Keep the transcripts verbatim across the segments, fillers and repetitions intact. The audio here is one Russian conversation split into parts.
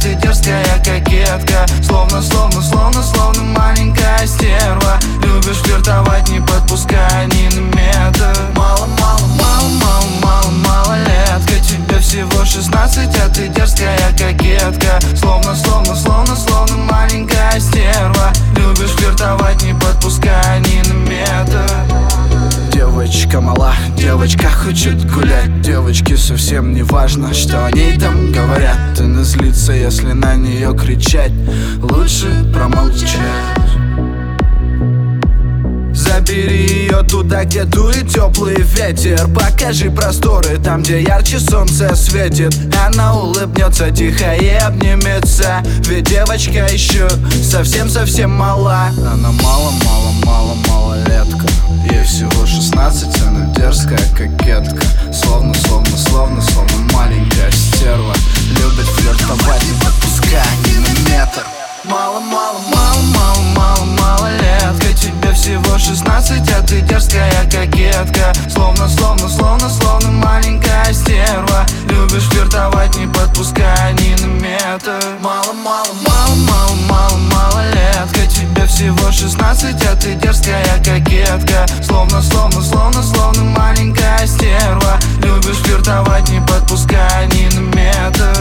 ты дерзкая кокетка. Словно, словно, словно, словно маленькая стерва. Любишь флиртовать, не подпуская ни на метр. Мало, мало, мало, мало, мало, малолетка. Тебе всего шестнадцать, а ты дерзкая кокетка. Словно, словно, словно, словно маленькая стерва. Любишь флиртовать, не подпуская ни на метр. Девочка мала, девочка хочет гулять. Девочке совсем не важно, что о ней там говорят. И не злиться, если на нее кричать. Лучше промолчать. Забери ее туда, где дует теплый ветер. Покажи просторы там, где ярче солнце светит. Она улыбнется тихо и обнимется. Ведь девочка еще совсем-совсем мала. Она мало-мало-мало малолетка. Ей всего шестнадцать, она дерзкая кокетка. Словно, словно, словно, словно маленькая стерва. Любит флиртовать, не подпуская ни на метр. Мало, мало, мало, мало, мало, малолетка. Тебе всего шестнадцать, а ты дерзкая кокетка. Словно, словно, словно, словно маленькая стерва. Любишь флиртовать, не подпуская ни на метр. Мало, мало, мало, мало, мало, малолетка. Тебе всего шестнадцать, а ты дерзкая кокетка. Словно, словно, словно, словно маленькая стерва. Любишь флиртовать, не подпуская ни на метр.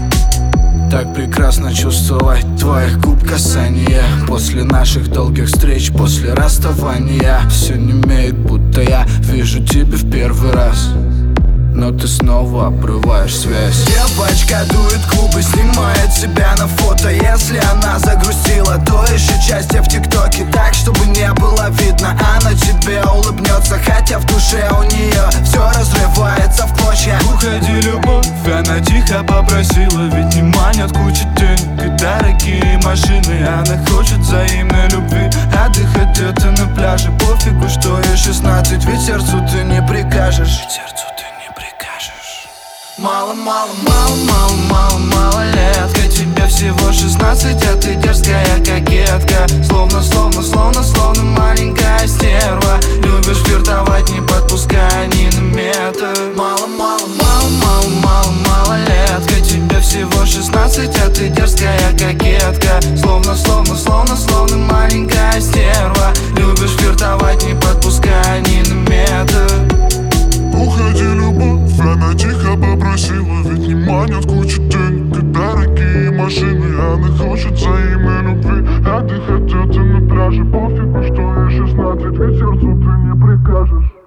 Так прекрасно чувствовать твоих губ касания. После наших долгих встреч, после расставания. Все немеет, будто я вижу тебя в первый раз. Но ты снова обрываешь связь. Девочка дует клубы, снимает себя на фото. Если она загрустила, то ищет счастье в ТикТоке. Так, чтобы не было видно, она тебе улыбнется. Хотя в душе у нее все разрывается в клочья. Уходи, любовь, она тихо попросила. Ведь не манят куча денег и дорогие машины. Она хочет взаимной любви, отдыхать где-то на пляже. Пофигу, что ей шестнадцать, ведь сердцу ты не прикажешь. Ведь сердцу ты не прикажешь. Мало, мало, мало, мало, мало, малолетка. Тебе всего шестнадцать, а ты дерзкая кокетка. Словно, словно, словно, словно маленькая стерва. Любишь флиртовать, не подпуская ни на метр. Мало, мало, мало, мало, мало, малолетка. Тебе всего шестнадцать, а ты дерзкая кокетка. Словно, словно, словно, словно маленькая стерва. Любишь флиртовать, не подпуская ни на метр. Уходи, любовь, она тихо попросила. Ведь не манят куча денег и дорогие машины. Она хочет взаимной любви, отдыхать где-то на пляже. Пофигу, что ей шестнадцать, ведь сердцу ты не прикажешь.